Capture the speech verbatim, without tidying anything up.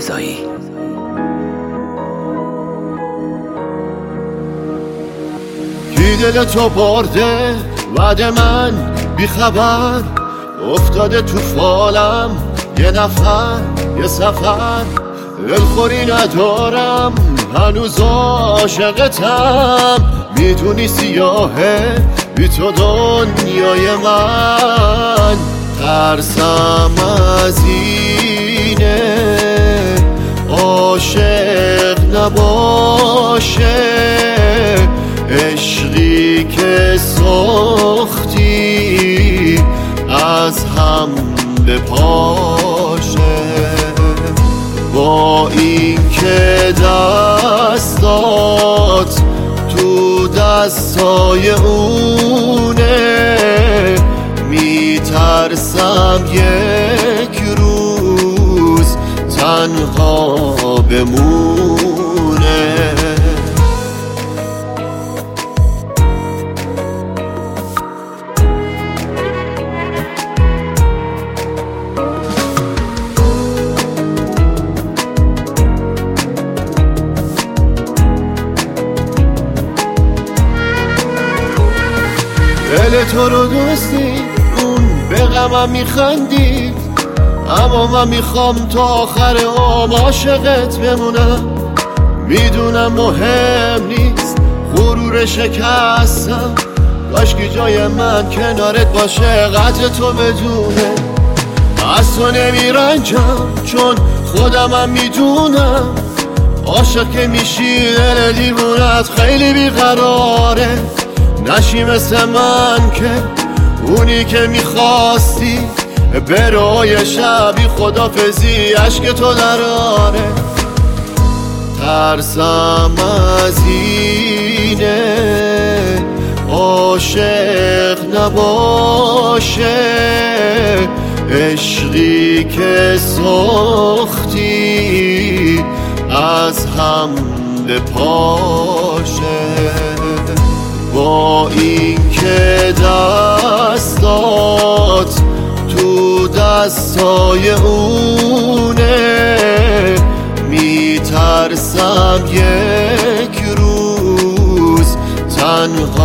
رضایی. کی دل تو برده بعد من بی خبر، افتاده تو فالم یه نفر یه سفر، دلخوری ندارم هنوز عاشقتم، میدونی سیاهه بی تو دنیای من، ترسم از اینه عاشق نباشه، عشقی که ساختی از هم بپاشه، با این که دستات تو دستای اونه، میترسم یک روز تنها بمونه. دل تو رو دوستی اون به غمم میخندید، اما من میخوام تا آخر عمر عاشقت بمونم، میدونم مهم نیست غرور شکستم، کاشکی جای من کنارت باشه قدر تو بدونه، از تو نمیرنجم چون خودمم میدونم، عاشق که میشی دل دیوونت خیلی بیقراره، نشی مثل من که اونی که میخواستی برای شبی خدافزی عشق تو دراره، ترسم از اینه عاشق نباشه، عشقی که ساختی از هم بپاشه، با این که دستات تو دستای اونه، میترسم یک روز تنها